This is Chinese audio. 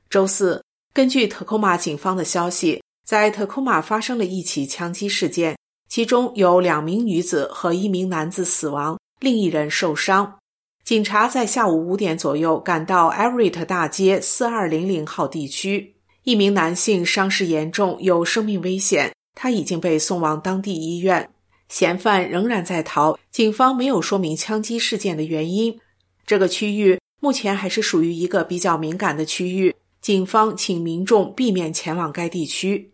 周四，根据特科马警方的消息，在特科马发生了一起枪击事件，其中有2名女子和1名男子死亡，另一人受伤。警察在下午5点左右赶到 Everett 大街4200号地区，一名男性伤势严重，有生命危险，他已经被送往当地医院。嫌犯仍然在逃，警方没有说明枪击事件的原因。这个区域目前还是属于一个比较敏感的区域，警方请民众避免前往该地区。